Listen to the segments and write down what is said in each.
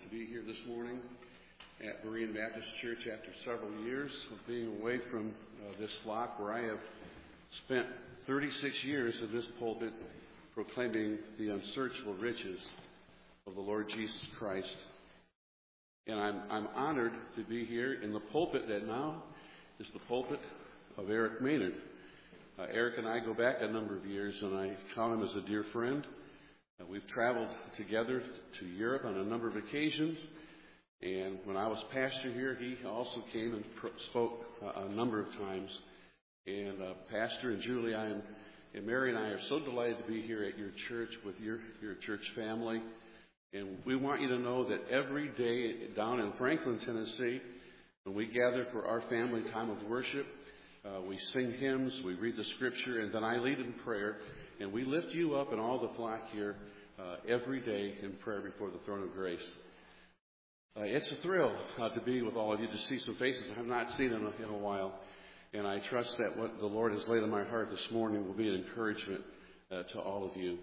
to be here this morning at Berean Baptist Church after several years of being away from this flock where I have spent 36 years in this pulpit proclaiming the unsearchable riches of the Lord Jesus Christ. And I'm honored to be here in the pulpit that now is the pulpit of Eric Maynard. Eric and I go back a number of years, and I count him as a dear friend. We've traveled together to Europe on a number of occasions, and when I was pastor here, he also came and spoke a number of times. And Pastor and Julie, and Mary and I are so delighted to be here at your church with your church family. And we want you to know that every day down in Franklin, Tennessee, when we gather for our family time of worship, we sing hymns, we read the scripture, and then I lead in prayer. And we lift you up and all the flock here every day in prayer before the throne of grace. It's a thrill to be with all of you, to see some faces I have not seen in a while. And I trust that what the Lord has laid on my heart this morning will be an encouragement to all of you.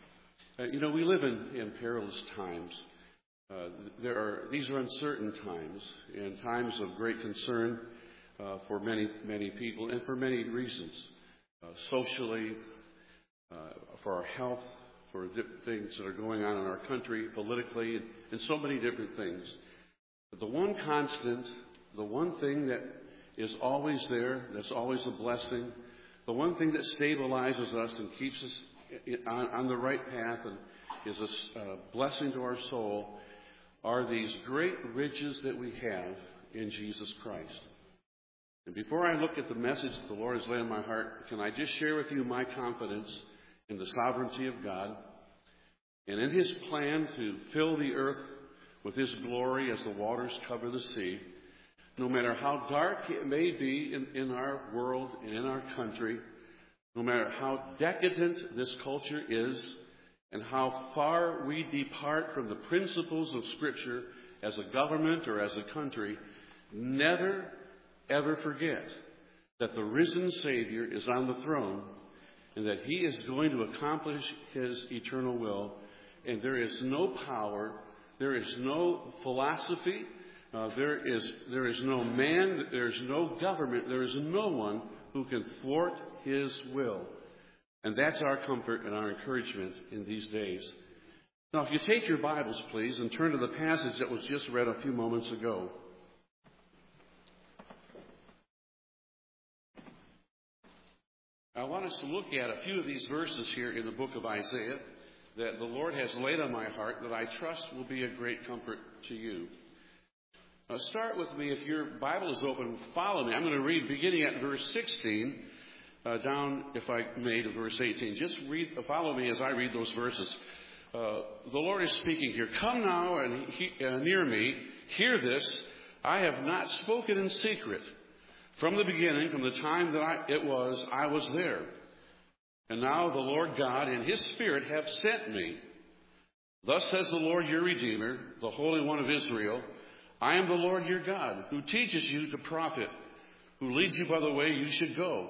We live in perilous times. These are uncertain times, and times of great concern for many, many people, and for many reasons. Socially, for our health, for things that are going on in our country, politically, and so many different things. But the one constant, the one thing that is always there, that's always a blessing, the one thing that stabilizes us and keeps us on the right path and is a blessing to our soul, are these great riches that we have in Jesus Christ. And before I look at the message that the Lord has laid on my heart, can I just share with you my confidence in the sovereignty of God and in His plan to fill the earth with His glory as the waters cover the sea. No matter how dark it may be in our world and in our country, no matter how decadent this culture is, and how far we depart from the principles of Scripture as a government or as a country, never, ever forget that the risen Savior is on the throne and that He is going to accomplish His eternal will. And there is no power, there is no philosophy, there is no man, there is no government, there is no one who can thwart His will. And that's our comfort and our encouragement in these days. Now, if you take your Bibles, please, and turn to the passage that was just read a few moments ago. I want us to look at a few of these verses here in the book of Isaiah that the Lord has laid on my heart that I trust will be a great comfort to you. Now, start with me. If your Bible is open, follow me. I'm going to read beginning at verse 16 down, if I may, to verse 18. Just follow me as I read those verses. The Lord is speaking here. Come now and near me. Hear this. I have not spoken in secret. From the beginning, from the time that I was there. And now the Lord God and His Spirit have sent me. Thus says the Lord your Redeemer, the Holy One of Israel, I am the Lord your God, who teaches you to profit, who leads you by the way you should go.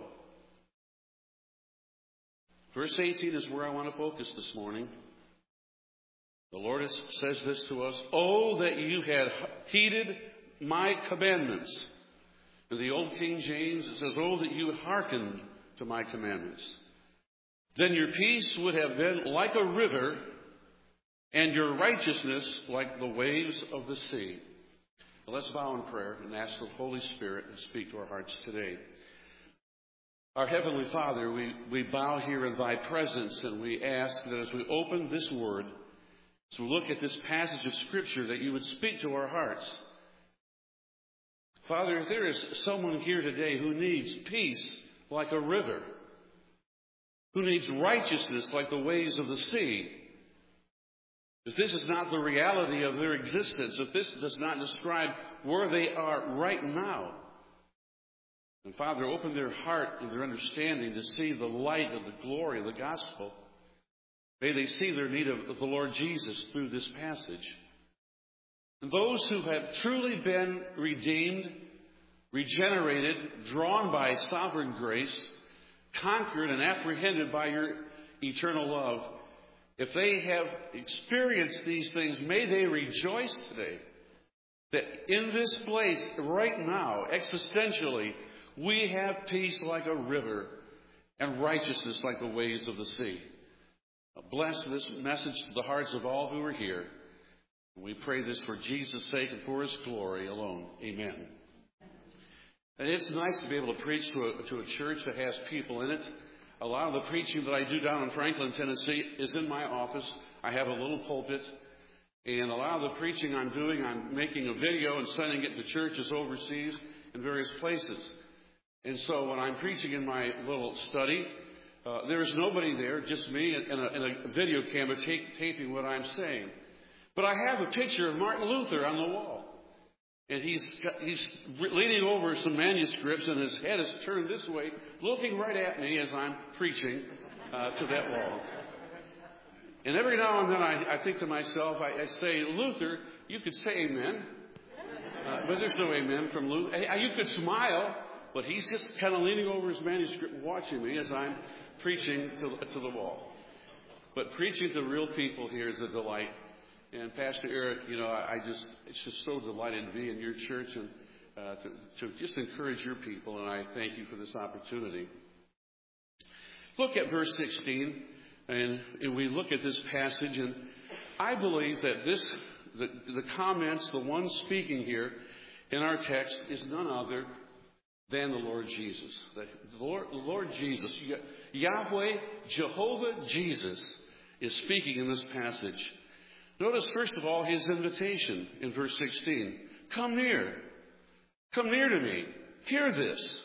Verse 18 is where I want to focus this morning. The Lord says this to us, Oh, that you had heeded my commandments. In the Old King James, it says, Oh, that you had hearkened to my commandments. Then your peace would have been like a river, and your righteousness like the waves of the sea. Now let's bow in prayer and ask the Holy Spirit to speak to our hearts today. Our Heavenly Father, we bow here in Thy presence, and we ask that as we open this Word, as we look at this passage of Scripture, that You would speak to our hearts. Father, if there is someone here today who needs peace like a river, who needs righteousness like the waves of the sea, if this is not the reality of their existence, if this does not describe where they are right now, then Father, open their heart and their understanding to see the light of the glory of the gospel. May they see their need of the Lord Jesus through this passage. And those who have truly been redeemed, regenerated, drawn by sovereign grace, conquered and apprehended by Your eternal love, if they have experienced these things, may they rejoice today that in this place right now, existentially, we have peace like a river and righteousness like the waves of the sea. Bless this message to the hearts of all who are here. We pray this for Jesus' sake and for His glory alone. Amen. And it's nice to be able to preach to a church that has people in it. A lot of the preaching that I do down in Franklin, Tennessee is in my office. I have a little pulpit. And a lot of the preaching I'm doing, I'm making a video and sending it to churches overseas in various places. And so when I'm preaching in my little study, there's nobody there, just me and a video camera taping what I'm saying. But I have a picture of Martin Luther on the wall. And he's leaning over some manuscripts, and his head is turned this way, looking right at me as I'm preaching to that wall. And every now and then I think to myself, I say, Luther, you could say amen. But there's no amen from Luther. You could smile, but he's just kind of leaning over his manuscript watching me as I'm preaching to the wall. But preaching to real people here is a delight. And Pastor Eric, it's just so delighted to be in your church and to just encourage your people. And I thank you for this opportunity. Look at verse 16, and we look at this passage, and I believe that the comments, the one speaking here in our text, is none other than the Lord Jesus. The Lord Jesus, Yahweh, Jehovah Jesus, is speaking in this passage. Notice, first of all, His invitation in verse 16. Come near. Come near to me. Hear this.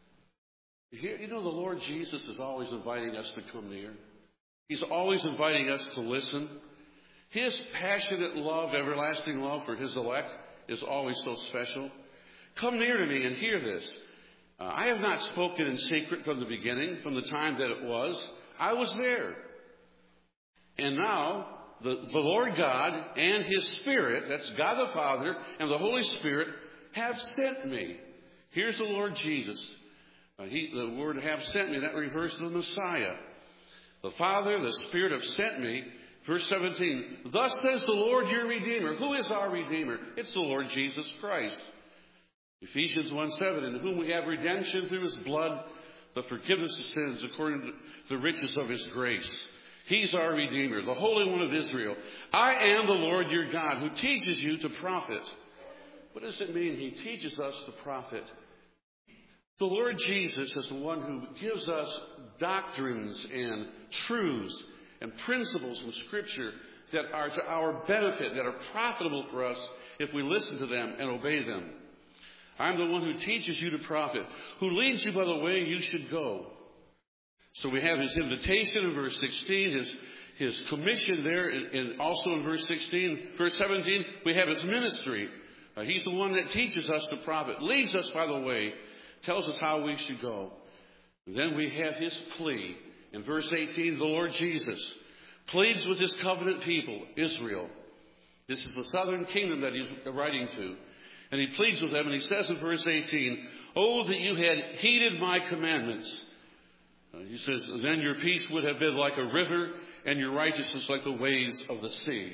The Lord Jesus is always inviting us to come near. He's always inviting us to listen. His passionate love, everlasting love for His elect is always so special. Come near to me and hear this. I have not spoken in secret from the beginning, from the time that it was. I was there. And now, the Lord God and His Spirit, that's God the Father and the Holy Spirit, have sent me. Here's the Lord Jesus. The word have sent me, that refers to the Messiah. The Father, the Spirit have sent me. Verse 17, thus says the Lord your Redeemer. Who is our Redeemer? It's the Lord Jesus Christ. Ephesians 1:7, in whom we have redemption through His blood, the forgiveness of sins according to the riches of His grace. He's our Redeemer, the Holy One of Israel. I am the Lord your God who teaches you to profit. What does it mean He teaches us to profit? The Lord Jesus is the one who gives us doctrines and truths and principles from Scripture that are to our benefit, that are profitable for us if we listen to them and obey them. I'm the one who teaches you to profit, who leads you by the way you should go. So we have His invitation in verse 16, His commission there, and also in verse 16, verse 17, we have His ministry. He's the one that teaches us to profit, leads us by the way, tells us how we should go. And then we have His plea. In verse 18, the Lord Jesus pleads with His covenant people, Israel. This is the southern kingdom that He's writing to. And He pleads with them, and He says in verse 18, oh, that you had heeded my commandments. He says, then your peace would have been like a river, and your righteousness like the waves of the sea.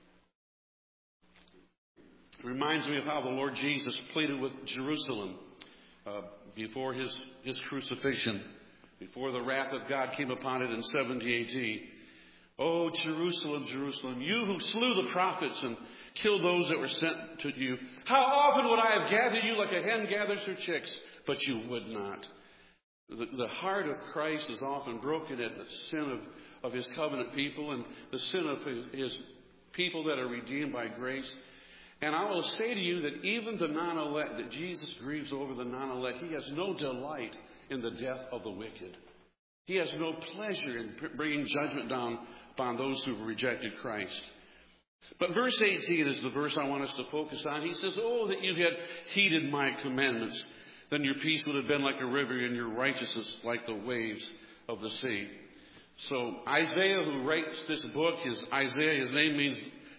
It reminds me of how the Lord Jesus pleaded with Jerusalem before his crucifixion, before the wrath of God came upon it in 70 AD. Oh, Jerusalem, Jerusalem, you who slew the prophets and killed those that were sent to you, how often would I have gathered you like a hen gathers her chicks, but you would not. The heart of Christ is often broken at the sin of His covenant people and the sin of His people that are redeemed by grace. And I will say to you that even the non-elect, that Jesus grieves over the non-elect. He has no delight in the death of the wicked. He has no pleasure in bringing judgment down upon those who have rejected Christ. But verse 18 is the verse I want us to focus on. He says, oh, that you had heeded my commandments. Then your peace would have been like a river and your righteousness like the waves of the sea. So Isaiah, who writes this book, his name means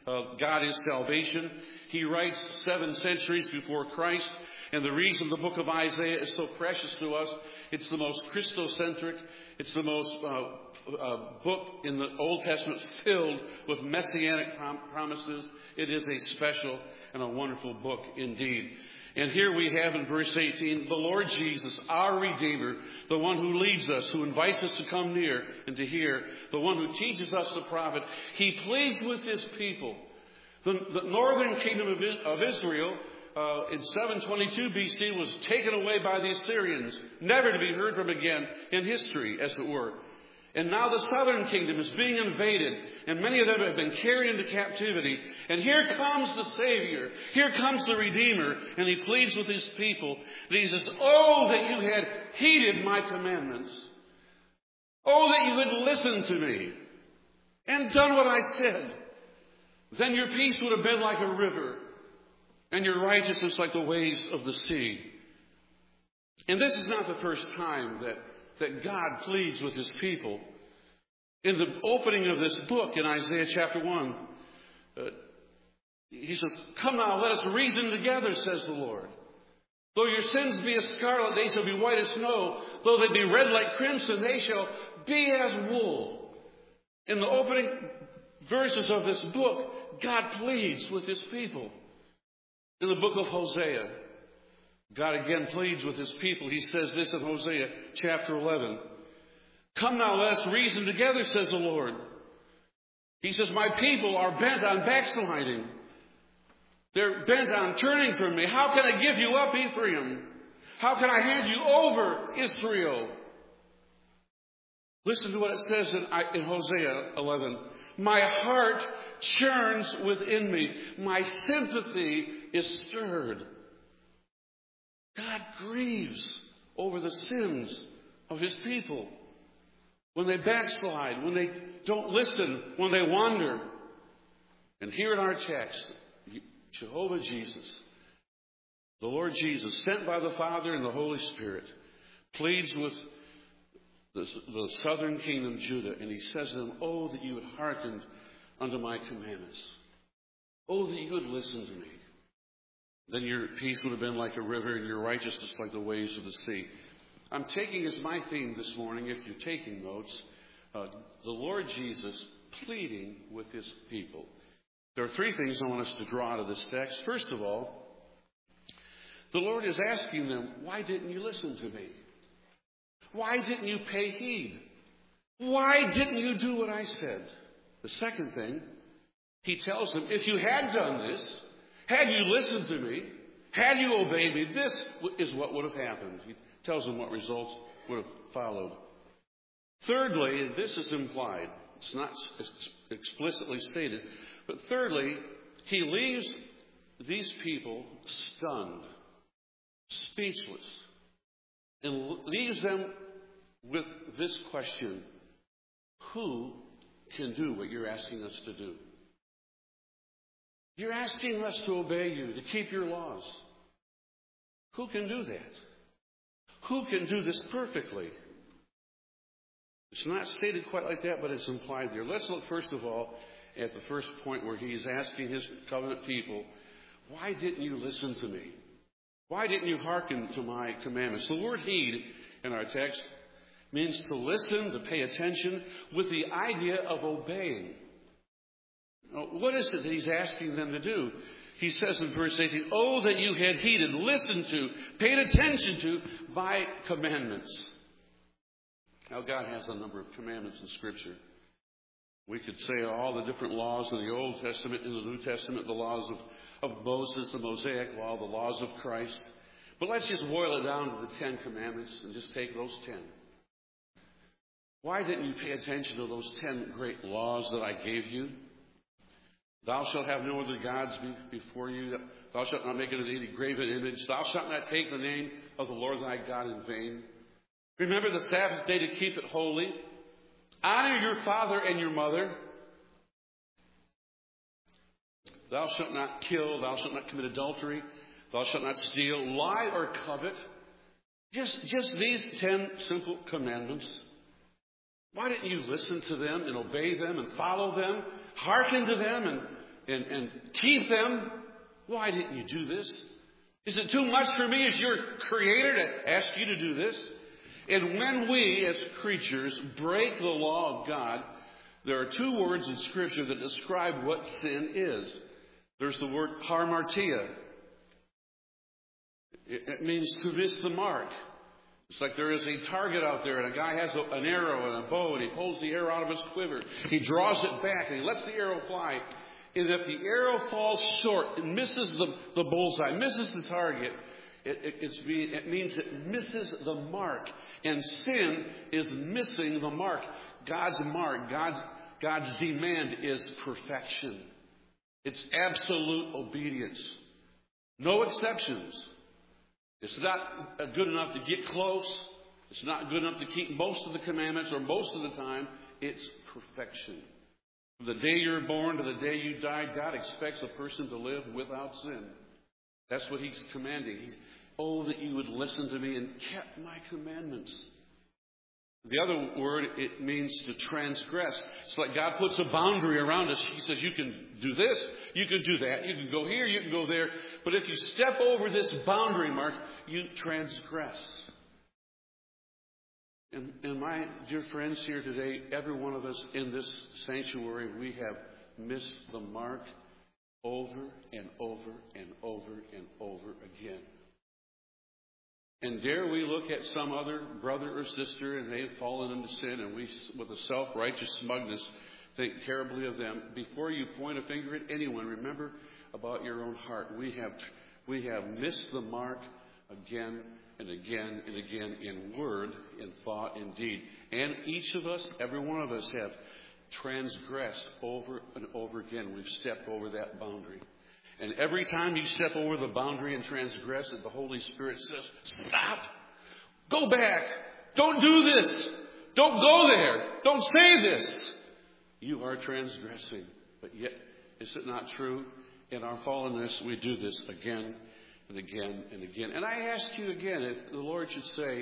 God is salvation. He writes 7 centuries before Christ. And the reason the book of Isaiah is so precious to us, it's the most Christocentric. It's the most book in the Old Testament filled with messianic promises. It is a special and a wonderful book indeed. And here we have in verse 18, the Lord Jesus, our Redeemer, the one who leads us, who invites us to come near and to hear, the one who teaches us the prophet. He pleads with his people. The northern kingdom of Israel in 722 BC was taken away by the Assyrians, never to be heard from again in history, as it were. And now the southern kingdom is being invaded, and many of them have been carried into captivity. And here comes the Savior. Here comes the Redeemer, and he pleads with his people. And he says, oh, that you had heeded my commandments. Oh, that you had listened to me and done what I said. Then your peace would have been like a river, and your righteousness like the waves of the sea. And this is not the first time that God pleads with his people. In the opening of this book in Isaiah chapter 1, he says, come now, let us reason together, says the Lord. Though your sins be as scarlet, they shall be white as snow. Though they be red like crimson, they shall be as wool. In the opening verses of this book, God pleads with his people. In the book of Hosea, God again pleads with his people. He says this in Hosea chapter 11. Come now, let us reason together, says the Lord. He says, my people are bent on backsliding. They're bent on turning from me. How can I give you up, Ephraim? How can I hand you over, Israel? Listen to what it says in Hosea 11. My heart churns within me. My sympathy is stirred. God grieves over the sins of his people. When they backslide, when they don't listen, when they wander. And here in our text, Jehovah Jesus, the Lord Jesus, sent by the Father and the Holy Spirit, pleads with the southern kingdom, Judah, and he says to them, oh, that you had hearkened unto my commandments. Oh, that you had listened to me. Then your peace would have been like a river and your righteousness like the waves of the sea. I'm taking as my theme this morning, if you're taking notes, the Lord Jesus pleading with his people. There are 3 things I want us to draw out of this text. First of all, the Lord is asking them, why didn't you listen to me? Why didn't you pay heed? Why didn't you do what I said? The second thing, he tells them, if you had done this, had you listened to me, had you obeyed me, this is what would have happened. He tells them what results would have followed. Thirdly, and this is implied, it's not explicitly stated, but thirdly, he leaves these people stunned, speechless, and leaves them with this question: who can do what you're asking us to do? You're asking us to obey you, to keep your laws. Who can do that? Who can do this perfectly? It's not stated quite like that, but it's implied there. Let's look first of all at the first point where he's asking his covenant people, why didn't you listen to me? Why didn't you hearken to my commandments? The word heed in our text means to listen, to pay attention, with the idea of obeying. Now, what is it that he's asking them to do? He says in verse 18, oh, that you had heeded, listened to, paid attention to my commandments. Now, God has a number of commandments in Scripture. We could say all the different laws in the Old Testament, in the New Testament, the laws of Moses, the Mosaic Law, the laws of Christ. But let's just boil it down to the 10 commandments and just take those 10. Why didn't you pay attention to those 10 great laws that I gave you? Thou shalt have no other gods before you. Thou shalt not make any graven image. Thou shalt not take the name of the Lord thy God in vain. Remember the Sabbath day to keep it holy. Honor your father and your mother. Thou shalt not kill. Thou shalt not commit adultery. Thou shalt not steal, lie, or covet. Just these 10 simple commandments. Why didn't you listen to them and obey them and follow them, hearken to them and keep them. Why didn't you do this? Is it too much for me as your creator to ask you to do this? And when we, as creatures, break the law of God, there are two words in Scripture that describe what sin is. There's the word hamartia. It means to miss the mark. It's like there is a target out there, and a guy has an arrow and a bow, and he pulls the arrow out of his quiver. He draws it back, and he lets the arrow fly. And if the arrow falls short, it misses the bullseye, misses the target, it means it misses the mark. And sin is missing the mark. God's mark, God's demand is perfection. It's absolute obedience. No exceptions. It's not good enough to get close. It's not good enough to keep most of the commandments or most of the time. It's perfection. From the day you're born to the day you die, God expects a person to live without sin. That's what He's commanding. Oh, that you would listen to me and kept my commandments. The other word, it means to transgress. It's like God puts a boundary around us. He says, you can do this, you can do that, you can go here, you can go there. But if you step over this boundary mark, you transgress. And my dear friends here today, every one of us in this sanctuary, we have missed the mark over and over and over and over again. And dare we look at some other brother or sister and they've fallen into sin, and we, with a self-righteous smugness, think terribly of them. Before you point a finger at anyone, remember about your own heart. We have missed the mark again and again and again in word, in thought, in deed. And each of us, every one of us, have transgressed over and over again. We've stepped over that boundary. And every time you step over the boundary and transgress it, the Holy Spirit says, stop. Go back. Don't do this. Don't go there. Don't say this. You are transgressing. But yet, is it not true? In our fallenness, we do this again and again and again. And I ask you again, if the Lord should say,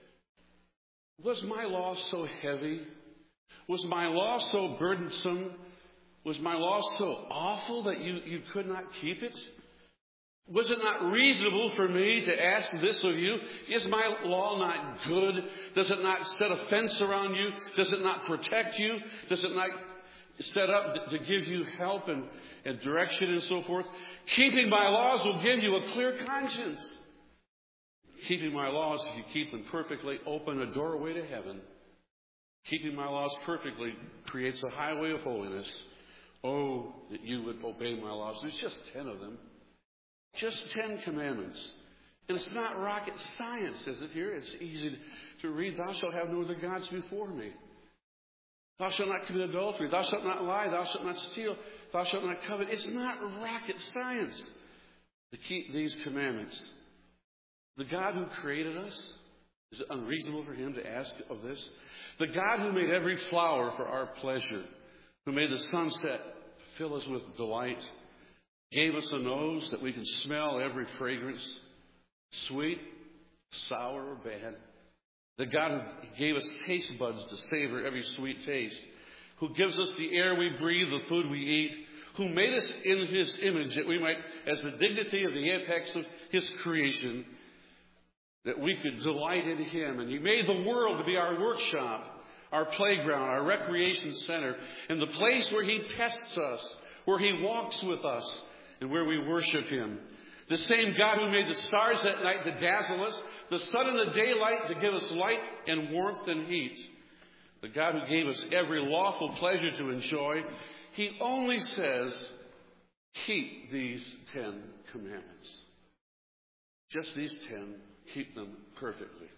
was my law so heavy? Was my law so burdensome? Was my law so awful that you could not keep it? Was it not reasonable for me to ask this of you? Is my law not good? Does it not set a fence around you? Does it not protect you? Does it not set up to give you help and direction and so forth? Keeping my laws will give you a clear conscience. Keeping my laws, if you keep them perfectly, open a doorway to heaven. Keeping my laws perfectly creates a highway of holiness. Oh, that you would obey my laws. There's just 10 of them. Just 10 commandments. And it's not rocket science, is it here? It's easy to read. Thou shalt have no other gods before me. Thou shalt not commit adultery. Thou shalt not lie. Thou shalt not steal. Thou shalt not covet. It's not rocket science to keep these commandments. The God who created us, is it unreasonable for Him to ask of this? The God who made every flower for our pleasure, who made the sunset fill us with delight, gave us a nose that we can smell every fragrance, sweet, sour, or bad. The God who gave us taste buds to savor every sweet taste, who gives us the air we breathe, the food we eat, who made us in His image that we might, as the dignity of the apex of His creation, that we could delight in Him. And He made the world to be our workshop, our playground, our recreation center, and the place where He tests us, where He walks with us, and where we worship Him. The same God who made the stars at night to dazzle us, the sun in the daylight to give us light and warmth and heat. The God who gave us every lawful pleasure to enjoy. He only says, keep these 10 commandments. Just these 10, keep them perfectly.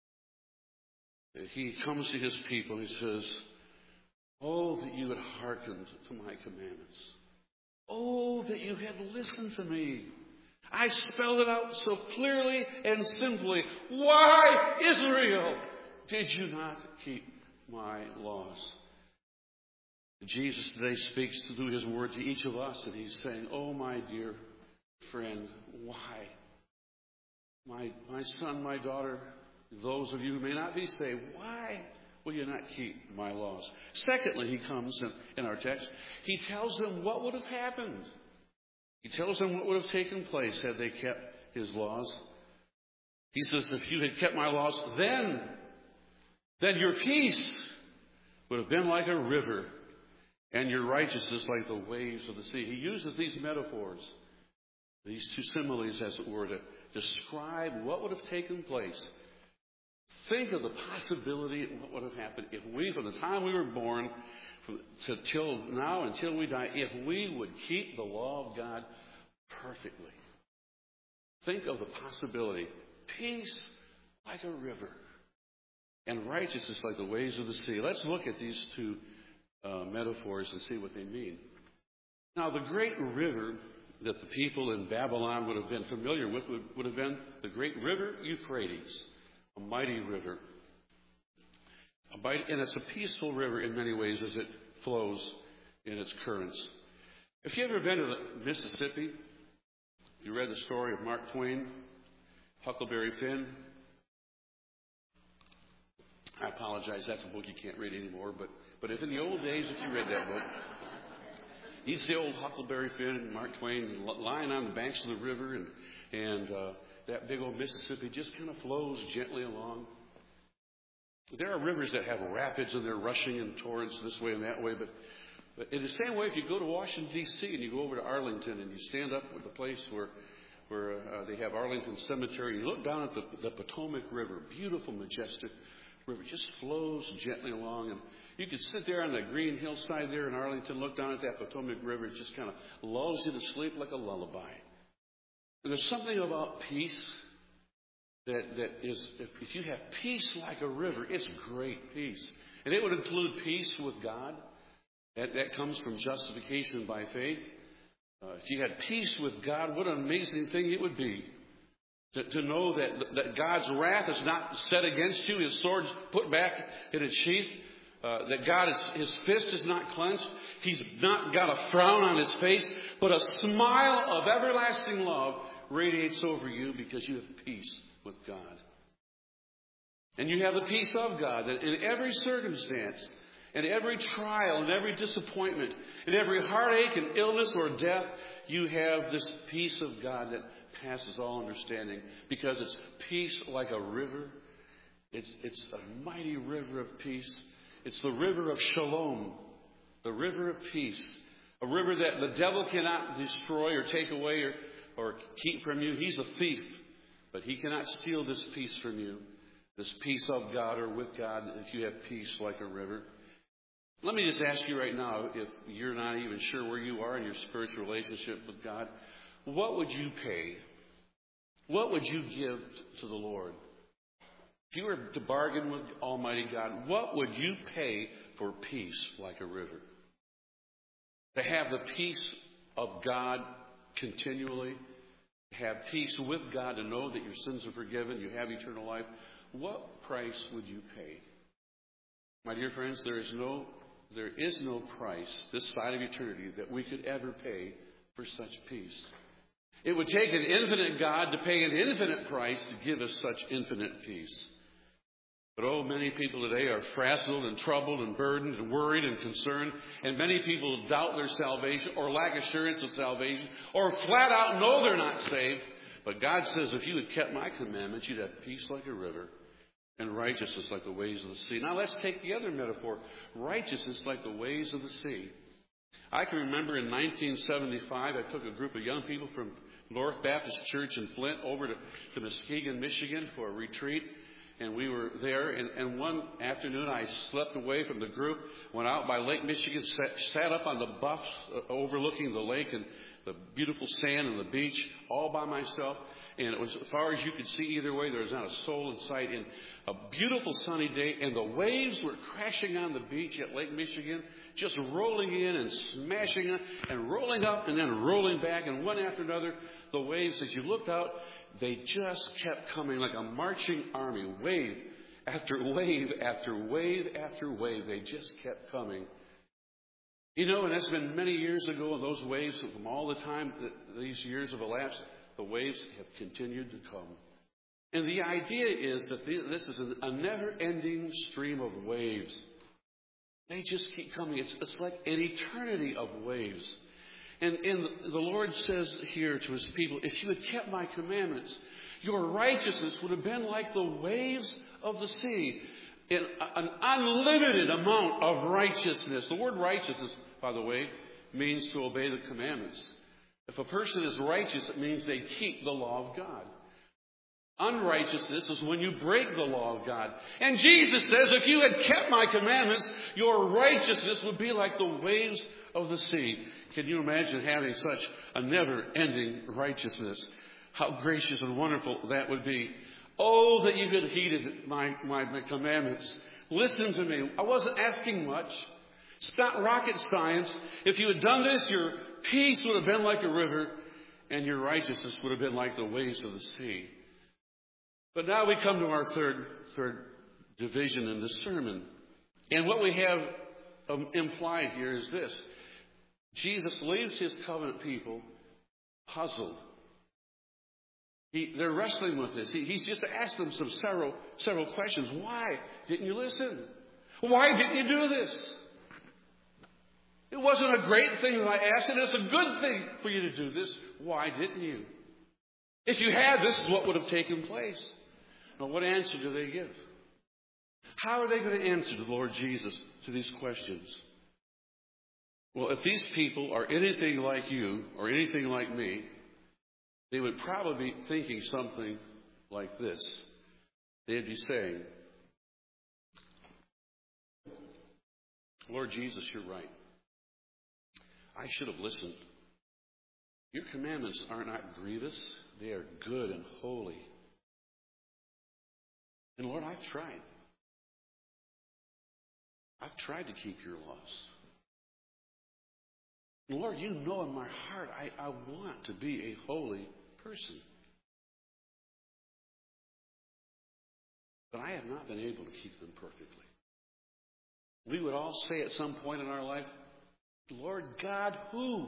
He comes to His people and He says, oh, that you had hearkened to my commandments. Oh, that you had listened to me. I spelled it out so clearly and simply. Why, Israel, did you not keep my laws? Jesus today speaks through His word to each of us, and He's saying, oh, my dear friend, why? My son, my daughter, those of you who may not be saved, will you not keep my laws? Secondly, he comes in our text. He tells them what would have happened. He tells them what would have taken place had they kept his laws. He says, if you had kept my laws, then your peace would have been like a river, and your righteousness like the waves of the sea. He uses these metaphors, these two similes, as it were, to describe what would have taken place. Think of the possibility of what would have happened if we, from the time we were born till now, until we die, if we would keep the law of God perfectly. Think of the possibility. Peace like a river, and righteousness like the waves of the sea. Let's look at these two metaphors and see what they mean. Now, the great river that the people in Babylon would have been familiar with would have been the great river Euphrates, a mighty river. And it's a peaceful river in many ways as it flows in its currents. If you've ever been to the Mississippi, you read the story of Mark Twain, Huckleberry Finn. I apologize, that's a book you can't read anymore, but if in the old days, if you read that book, you'd see old Huckleberry Finn and Mark Twain lying on the banks of the river, and that big old Mississippi just kind of flows gently along. There are rivers that have rapids and they're rushing in torrents this way and that way, but in the same way, if you go to Washington, D.C. and you go over to Arlington and you stand up at the place where they have Arlington Cemetery, and you look down at the Potomac River, beautiful, majestic river, just flows gently along, and you could sit there on the green hillside there in Arlington, look down at that Potomac River, it just kind of lulls you to sleep like a lullaby. And there's something about peace that is, if you have peace like a river, it's great peace. And it would include peace with God. That comes from justification by faith. If you had peace with God, what an amazing thing it would be. To know that God's wrath is not set against you, His sword's put back in its sheath, that His fist is not clenched, He's not got a frown on His face, but a smile of everlasting love radiates over you because you have peace with God. And you have the peace of God, that in every circumstance, in every trial, in every disappointment, in every heartache and illness or death, you have this peace of God that passes all understanding, because it's peace like a river. It's a mighty river of peace. It's the river of shalom, the river of peace, a river that the devil cannot destroy or take away or keep from you. He's a thief, but he cannot steal this peace from you, this peace of God or with God, if you have peace like a river. Let me just ask you right now, if you're not even sure where you are in your spiritual relationship with God, what would you pay? What would you give to the Lord? If you were to bargain with Almighty God, what would you pay for peace like a river? To have the peace of God continually, to have peace with God, to know that your sins are forgiven, you have eternal life, what price would you pay? My dear friends, there is no price this side of eternity that we could ever pay for such peace. It would take an infinite God to pay an infinite price to give us such infinite peace. But many people today are frazzled and troubled and burdened and worried and concerned. And many people doubt their salvation or lack assurance of salvation or flat out know they're not saved. But God says, if you had kept my commandments, you'd have peace like a river and righteousness like the waves of the sea. Now let's take the other metaphor, righteousness like the waves of the sea. I can remember in 1975, I took a group of young people from North Baptist Church in Flint over to Muskegon, Michigan for a retreat. And we were there, and one afternoon I slept away from the group, went out by Lake Michigan, sat up on the bluffs overlooking the lake and the beautiful sand and the beach, all by myself. And it was as far as you could see either way. There was not a soul in sight. And a beautiful sunny day, and the waves were crashing on the beach at Lake Michigan, just rolling in and smashing on, and rolling up and then rolling back. And one after another, the waves, as you looked out, they just kept coming like a marching army, wave after wave after wave after wave. They just kept coming. You know, and that's been many years ago, and those waves, from all the time that these years have elapsed, the waves have continued to come. And the idea is that this is a never-ending stream of waves. They just keep coming. It's like an eternity of waves. And the Lord says here to His people, if you had kept my commandments, your righteousness would have been like the waves of the sea. An unlimited amount of righteousness. The word righteousness, by the way, means to obey the commandments. If a person is righteous, it means they keep the law of God. Unrighteousness is when you break the law of God. And Jesus says, if you had kept my commandments, your righteousness would be like the waves of the sea. Can you imagine having such a never-ending righteousness? How gracious and wonderful that would be. Oh, that you had heeded my commandments. Listen to me. I wasn't asking much. It's not rocket science. If you had done this, your peace would have been like a river, and your righteousness would have been like the waves of the sea. But now we come to our third division in the sermon. And what we have implied here is this. Jesus leaves His covenant people puzzled. They're wrestling with this. He's just asked them several questions. Why didn't you listen? Why didn't you do this? It wasn't a great thing that I asked, and it's a good thing for you to do this. Why didn't you? If you had, this is what would have taken place. Now, what answer do they give? How are they going to answer the Lord Jesus to these questions? Well, if these people are anything like you or anything like me, they would probably be thinking something like this. They'd be saying, Lord Jesus, you're right. I should have listened. Your commandments are not grievous. They are good and holy. And Lord, I've tried. I've tried to keep your laws. And Lord, you know in my heart I want to be a holy person. But I have not been able to keep them perfectly. We would all say at some point in our life, Lord God, who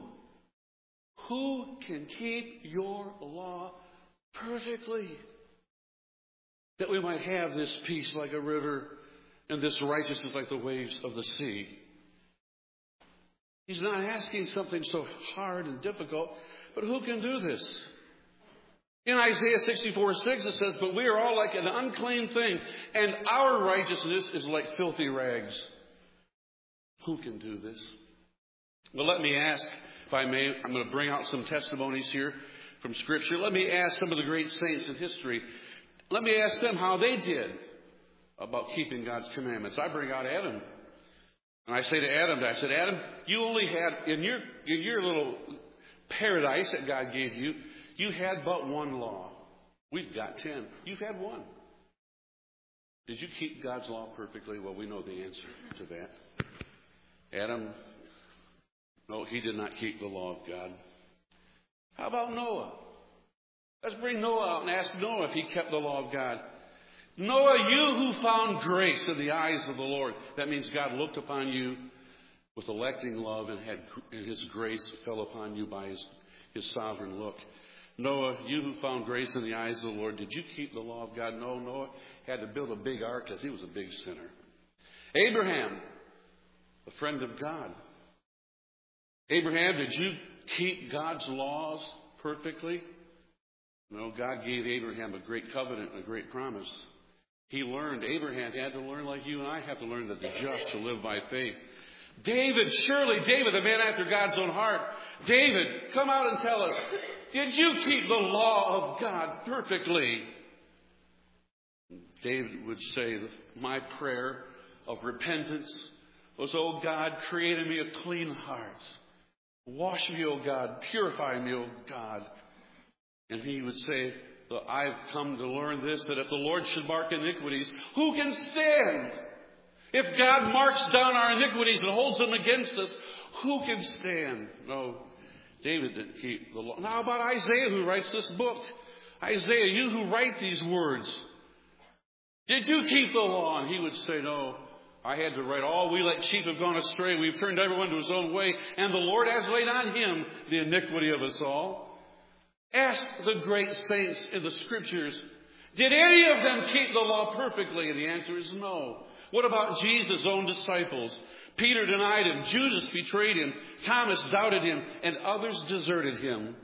can keep your law perfectly? That we might have this peace like a river and this righteousness like the waves of the sea. He's not asking something so hard and difficult, but who can do this? In Isaiah 64:6 it says, but we are all like an unclean thing, and our righteousness is like filthy rags. Who can do this? Well, let me ask, if I may, I'm going to bring out some testimonies here from Scripture. Let me ask some of the great saints in history. Let me ask them how they did about keeping God's commandments. I bring out Adam. And I say to Adam, Adam, you only had, in your little paradise that God gave you, you had but one law. We've got 10. You've had one. Did you keep God's law perfectly? Well, we know the answer to that. Adam, no, he did not keep the law of God. How about Noah? Let's bring Noah out and ask Noah if he kept the law of God. Noah, you who found grace in the eyes of the Lord. That means God looked upon you with electing love and His grace fell upon you by His sovereign look. Noah, you who found grace in the eyes of the Lord, did you keep the law of God? No, Noah had to build a big ark because he was a big sinner. Abraham, a friend of God. Abraham, did you keep God's laws perfectly? No, God gave Abraham a great covenant and a great promise. Abraham had to learn like you and I have to learn that the just shall live by faith. David, surely David, the man after God's own heart. David, come out and tell us, did you keep the law of God perfectly? David would say, my prayer of repentance was, oh God, create in me a clean heart. Wash me, O God. Purify me, O God. And he would say, I've come to learn this, that if the Lord should mark iniquities, who can stand? If God marks down our iniquities and holds them against us, who can stand? No, David didn't keep the law. Now, how about Isaiah, who writes this book? Isaiah, you who write these words, did you keep the law? And he would say, no, I had to write, all we like sheep have gone astray. We've turned everyone to his own way, and the Lord has laid on him the iniquity of us all. Ask the great saints in the Scriptures, Did any of them keep the law perfectly? And the answer is no. What about Jesus' own disciples? Peter denied him. Judas betrayed him. Thomas doubted him. And others deserted him.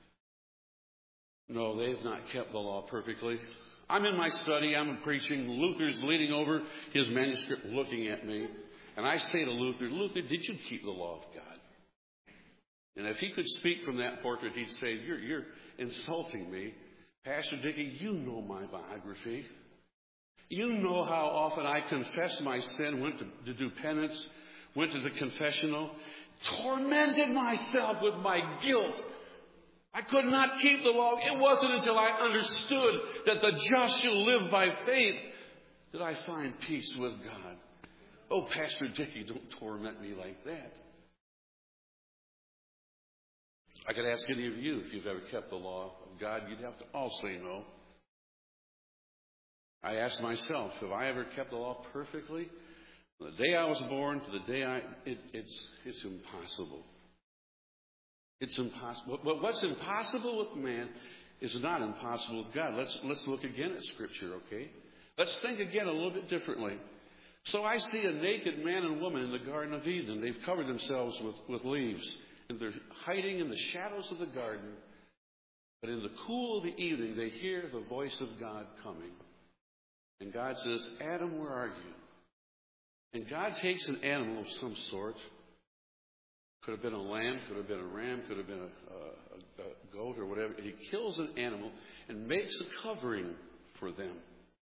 No, they've not kept the law perfectly. I'm in my study. I'm preaching. Luther's leaning over his manuscript looking at me. And I say to Luther, Luther, did you keep the law of God? And if he could speak from that portrait, he'd say, you're insulting me. Pastor Dickey, you know my biography. You know how often I confessed my sin, went to do penance, went to the confessional, tormented myself with my guilt. I could not keep the law. It wasn't until I understood that the just shall live by faith that I find peace with God. Oh, Pastor Dickey, don't torment me like that. I could ask any of you if you've ever kept the law of God. You'd have to all say no. I asked myself, have I ever kept the law perfectly? From the day I was born to the day it's impossible. It's impossible. But what's impossible with man is not impossible with God. Let's look again at Scripture, okay? Let's think again a little bit differently. So I see a naked man and woman in the Garden of Eden. They've covered themselves with leaves. And they're hiding in the shadows of the garden. But in the cool of the evening, they hear the voice of God coming. And God says, Adam, where are you? And God takes an animal of some sort. Could have been a lamb, could have been a ram, could have been a goat or whatever. And he kills an animal and makes a covering for them.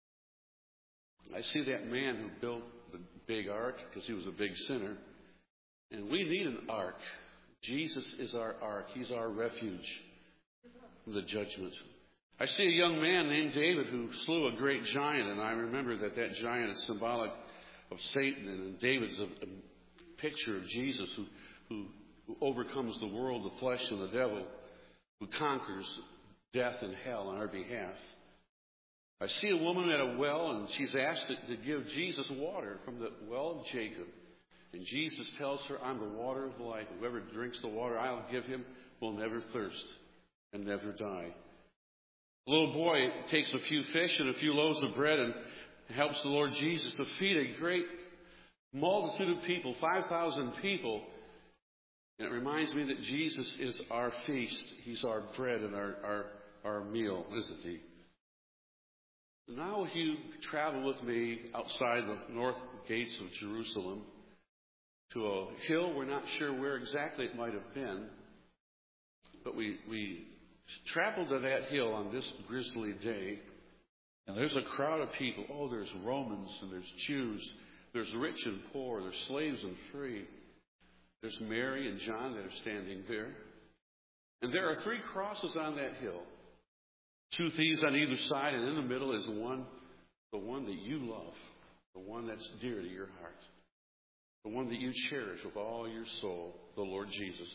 I see that man who built the big ark because he was a big sinner. And we need an ark. Jesus is our ark. He's our refuge from the judgment. I see a young man named David who slew a great giant, and I remember that giant is symbolic of Satan, and David's a picture of Jesus who overcomes the world, the flesh, and the devil, who conquers death and hell on our behalf. I see a woman at a well, and she's asked to give Jesus water from the well of Jacob. And Jesus tells her, I'm the water of life. Whoever drinks the water I'll give him will never thirst and never die. A little boy takes a few fish and a few loaves of bread and helps the Lord Jesus to feed a great multitude of people, 5,000 people. And it reminds me that Jesus is our feast. He's our bread and our meal, isn't he? Now if you travel with me outside the north gates of Jerusalem to a hill, we're not sure where exactly it might have been, but we traveled to that hill on this grisly day, and there's a crowd of people. Oh, there's Romans and there's Jews, there's rich and poor, there's slaves and free. There's Mary and John that are standing there. And there are 3 crosses on that hill. 2 thieves on either side, and in the middle is the one that you love, the one that's dear to your heart, the one that you cherish with all your soul, the Lord Jesus.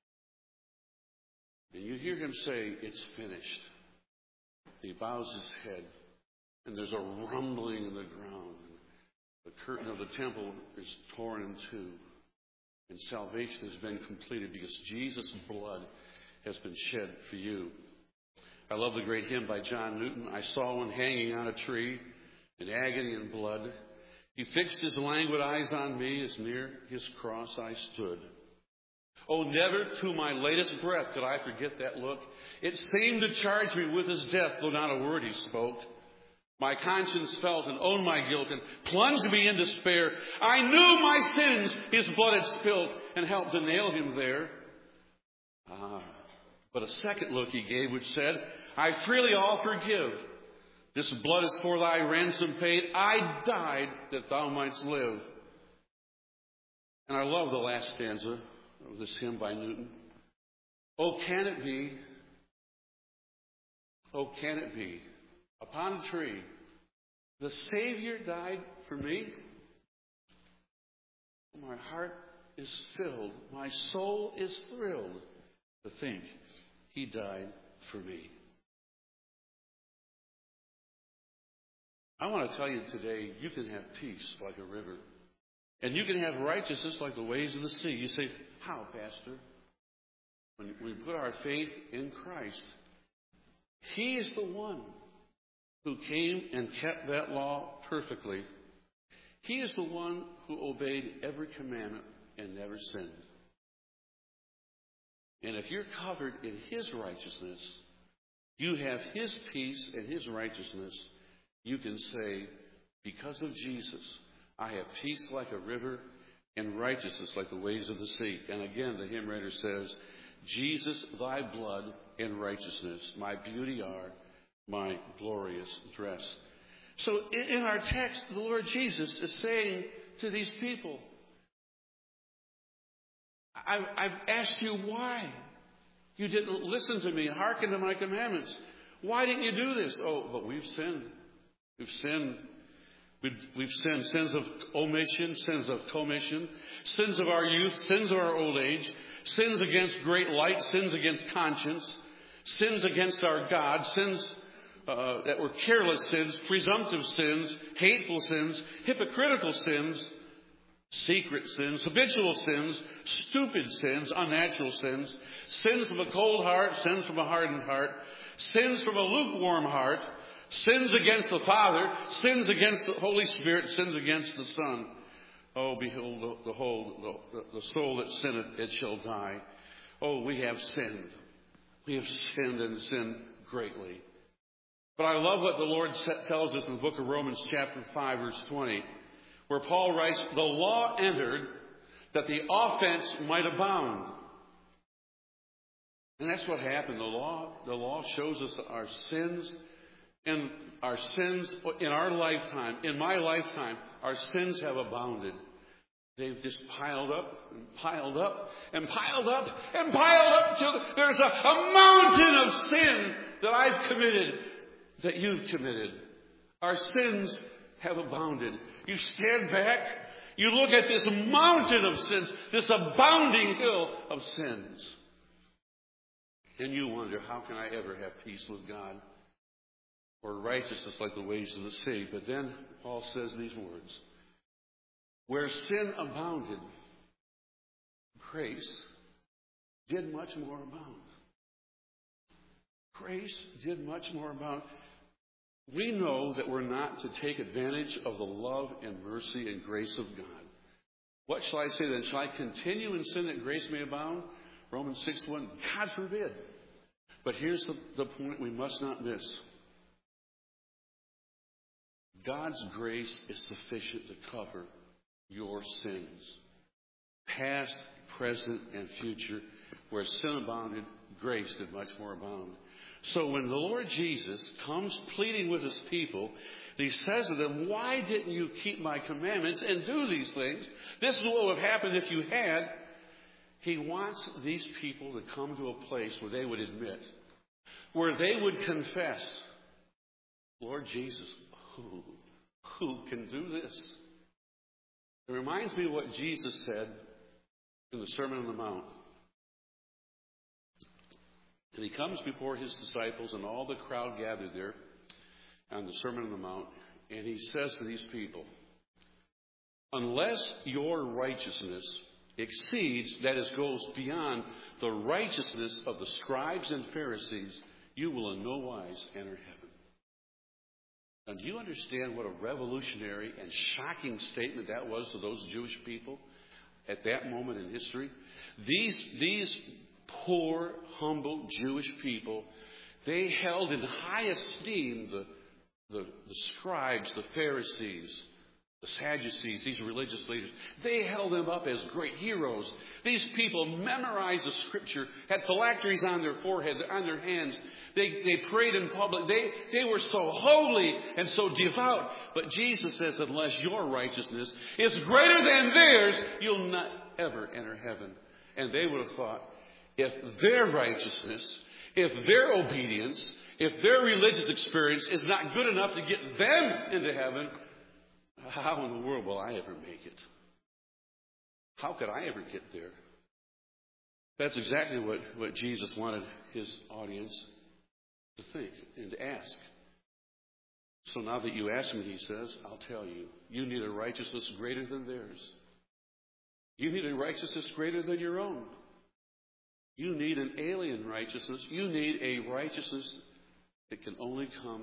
And you hear him say, it's finished. He bows his head, and there's a rumbling in the ground. The curtain of the temple is torn in two, and salvation has been completed because Jesus' blood has been shed for you. I love the great hymn by John Newton. I saw one hanging on a tree in agony and blood. He fixed his languid eyes on me as near his cross I stood. Oh, never to my latest breath could I forget that look. It seemed to charge me with his death, though not a word he spoke. My conscience felt and owned my guilt and plunged me in despair. I knew my sins his blood had spilled and helped to nail him there. But a second look he gave which said, I freely all forgive. This blood is for thy ransom paid. I died that thou mightst live. And I love the last stanza of this hymn by Newton. Oh, can it be? Oh, can it be? Upon a tree, the Savior died for me. My heart is filled. My soul is thrilled to think he died for me. I want to tell you today, you can have peace like a river. And you can have righteousness like the waves of the sea. You say, how, Pastor? When we put our faith in Christ, he is the one who came and kept that law perfectly, he is the one who obeyed every commandment and never sinned. And if you're covered in his righteousness, you have his peace and his righteousness, you can say, because of Jesus, I have peace like a river and righteousness like the waves of the sea. And again, the hymn writer says, Jesus, thy blood and righteousness, my beauty are, my glorious dress. So in our text, the Lord Jesus is saying to these people, I've asked you why you didn't listen to me and hearken to my commandments. Why didn't you do this? Oh, but we've sinned. We've sinned. We've sinned. Sins of omission, sins of commission, sins of our youth, sins of our old age, sins against great light, sins against conscience, sins against our God, sins that were careless sins, presumptive sins, hateful sins, hypocritical sins, secret sins, habitual sins, stupid sins, unnatural sins, sins from a cold heart, sins from a hardened heart, sins from a lukewarm heart, sins against the Father, sins against the Holy Spirit, sins against the Son. Oh, behold, the soul that sinneth, it shall die. Oh, we have sinned. We have sinned and sinned greatly. But I love what the Lord tells us in the book of Romans chapter 5, verse 20, where Paul writes, the law entered that the offense might abound. And that's what happened. The law shows us our sins, and our sins in our lifetime, in my lifetime, our sins have abounded. They've just piled up and piled up and piled up and piled up till there's a mountain of sin that I've committed, that you've committed. Our sins have abounded. You stand back, you look at this mountain of sins, this abounding hill of sins, and you wonder, how can I ever have peace with God or righteousness like the waves of the sea? But then Paul says these words, where sin abounded, grace did much more abound. Grace did much more abound. We know that we're not to take advantage of the love and mercy and grace of God. What shall I say then? Shall I continue in sin that grace may abound? Romans 6:1. God forbid. But here's the point we must not miss. God's grace is sufficient to cover your sins, past, present, and future. Where sin abounded, grace did much more abound. So when the Lord Jesus comes pleading with his people, he says to them, why didn't you keep my commandments and do these things? This is what would have happened if you had. He wants these people to come to a place where they would admit, where they would confess, Lord Jesus, who can do this? It reminds me of what Jesus said in the Sermon on the Mount. And he comes before his disciples and all the crowd gathered there on the Sermon on the Mount. And he says to these people, unless your righteousness exceeds, that is, goes beyond the righteousness of the scribes and Pharisees, you will in no wise enter heaven. Now, do you understand what a revolutionary and shocking statement that was to those Jewish people at that moment in history? These poor, humble Jewish people, they held in high esteem the scribes, the Pharisees, the Sadducees, these religious leaders. They held them up as great heroes. These people memorized the Scripture, had phylacteries on their forehead, on their hands. They prayed in public. They were so holy and so devout. But Jesus says, unless your righteousness is greater than theirs, you'll not ever enter heaven. And they would have thought, if their righteousness, if their obedience, if their religious experience is not good enough to get them into heaven, how in the world will I ever make it? How could I ever get there? That's exactly what Jesus wanted his audience to think and to ask. So now that you ask me, he says, I'll tell you, you need a righteousness greater than theirs. You need a righteousness greater than your own. You need an alien righteousness. You need a righteousness that can only come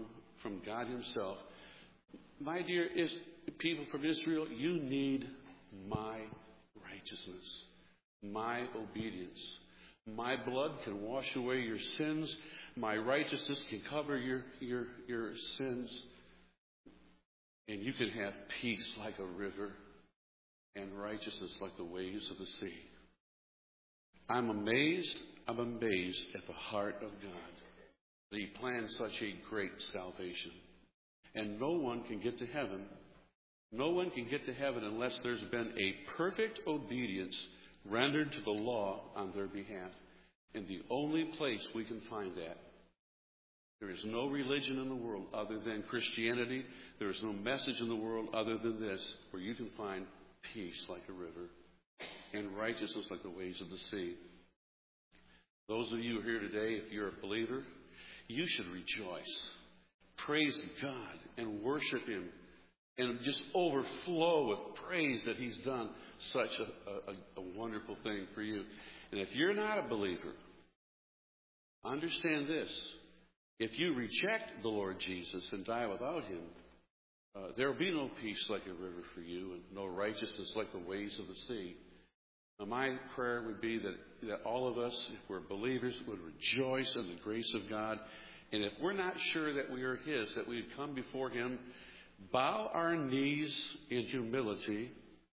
from God himself. My dear people from Israel, you need my righteousness, my obedience. My blood can wash away your sins. My righteousness can cover your sins. And you can have peace like a river and righteousness like the waves of the sea. I'm amazed at the heart of God that he planned such a great salvation. And no one can get to heaven. No one can get to heaven unless there's been a perfect obedience rendered to the law on their behalf. And the only place we can find that, there is no religion in the world other than Christianity. There is no message in the world other than this, where you can find peace like a river and righteousness like the waves of the sea. Those of you here today, if you're a believer, you should rejoice, praise God, and worship him, and just overflow with praise that he's done such a wonderful thing for you. And if you're not a believer, understand this. If you reject the Lord Jesus and die without him, there will be no peace like a river for you and no righteousness like the waves of the sea. Now, my prayer would be that all of us, if we're believers, would rejoice in the grace of God. And if we're not sure that we are his, that we would come before him, bow our knees in humility,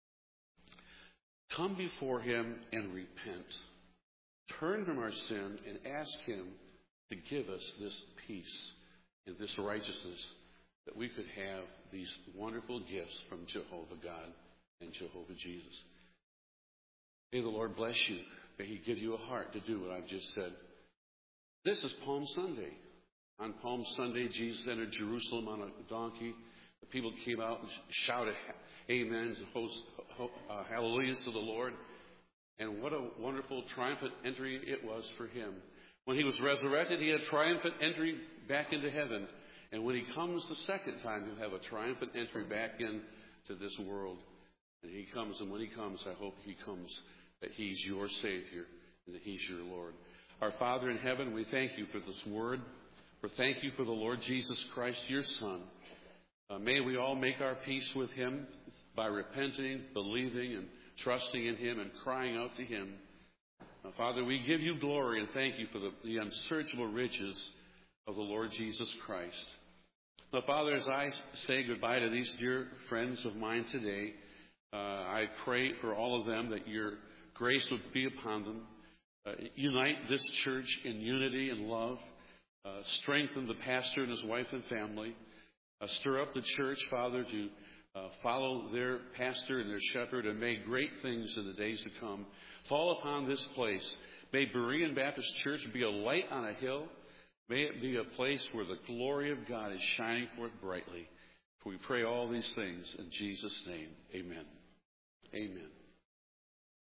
come before him and repent. Turn from our sin and ask him to give us this peace and this righteousness, that we could have these wonderful gifts from Jehovah God and Jehovah Jesus. May the Lord bless you. May he give you a heart to do what I've just said. This is Palm Sunday. On Palm Sunday, Jesus entered Jerusalem on a donkey. The people came out and shouted amens and hallelujahs to the Lord. And what a wonderful, triumphant entry it was for him. When he was resurrected, he had a triumphant entry back into heaven. And when he comes the second time, he'll have a triumphant entry back into this world. And he comes, and when he comes, I hope he comes that he's your Savior and that he's your Lord. Our Father in heaven, we thank you for this word. We thank you for the Lord Jesus Christ, your Son. May we all make our peace with him by repenting, believing, and trusting in him and crying out to him. Father, we give you glory and thank you for the unsearchable riches of the Lord Jesus Christ. Now, Father, as I say goodbye to these dear friends of mine today, I pray for all of them that your grace would be upon them. Unite this church in unity and love. Strengthen the pastor and his wife and family. Stir up the church, Father, to follow their pastor and their shepherd and make great things in the days to come. Fall upon this place. May Berean Baptist Church be a light on a hill. May it be a place where the glory of God is shining forth brightly. For we pray all these things in Jesus' name. Amen. Amen.